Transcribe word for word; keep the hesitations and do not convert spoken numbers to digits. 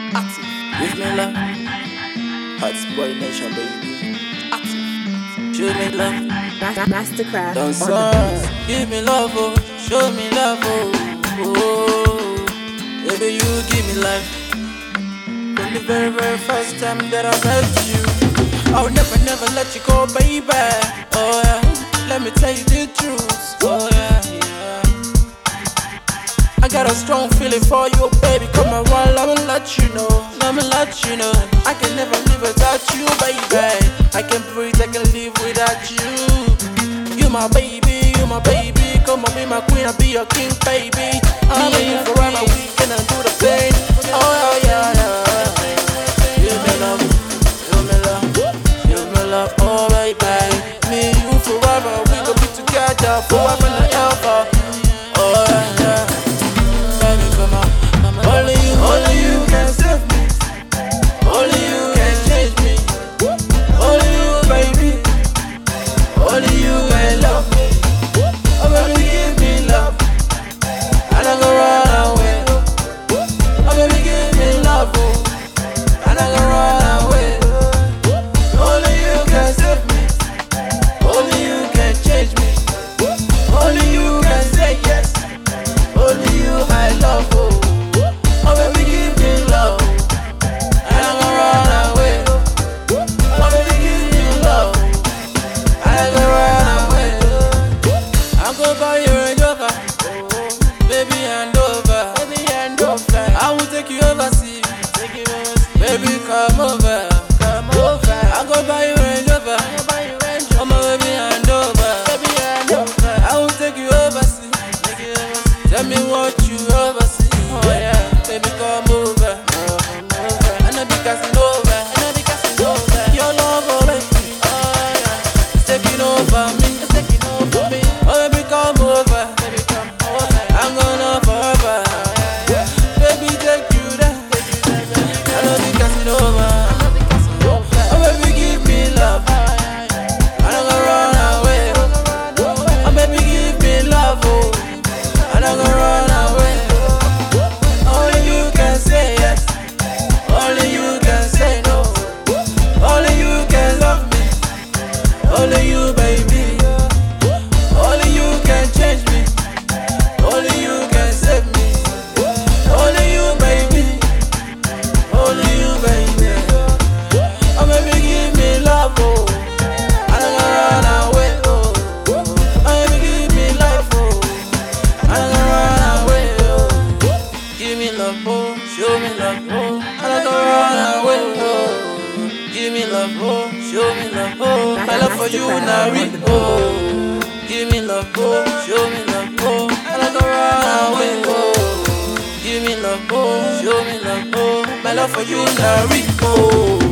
Active. Give me love. Hot boy nation, baby. Active. Show me love. Mastercraft. Don't son. Give me love, oh. Show me love, oh. Oh. Baby, you give me life. From the very, very first time that I met you, I'll never, never let you go, baby. Oh yeah. Let me tell you the truth. Oh yeah, yeah. I got a strong feeling for you, baby. Come around, let me let you know. Let me let you know. I can never live without you, baby. I can breathe, I can live without you. You my baby, you my baby. Come on, be my queen, I'll be your king, baby. I'm in you forever, we can undo the pain. Oh yeah, yeah, yeah. Give me love, give me love, give me love, oh baby. Me, you forever, we gon' be together forever and ever. Oh yeah, yeah. Baby, come on. Only you, only you can save me. Only you can change me. Only you, baby. Only you can love me. Oh baby, give me love. I don't go run away. Oh baby, give me love. I don't go run away. Only you can save me. Only you can change me. Only you can say yes. Only you I love. Oh baby, give me love. I don't go run away. Oh baby, give me love. I don't go run away. I go buy you a Rover, baby hand over, baby hand over. I will take you overseas, take you overseas. Baby come over, come over. I go buy you a Rover, oh my baby hand over, baby hand over. I will take you overseas, take you overseas. Tell me what you overseas, oh yeah. Baby come over, I know because it's over, I know because it's over. Your love, oh baby, oh yeah, it's taking over me, it's taking over me. Oh baby come over, baby come over. I'm gonna forever, baby take you there, I know because it's over. Oh baby give me love, I don't go run away. Oh baby give me love, oh, I don't go run away. Only you can say yes, only you can say no. Only you can love me, only you baby. Only you can change me, only you can save me. Only you baby, only you baby. Oh baby give me love, oh, I don't go run away, oh. Oh baby give me life, oh, I don't go run away, oh. Give me love, oh, show me love, oh, I don't go run away, oh. Give me love, oh, show me love, oh, my love for you now real, oh. Give me love, oh, show me love, oh, I don't go run away, oh. Give me love, oh, show me love, oh, my love for you now real, oh.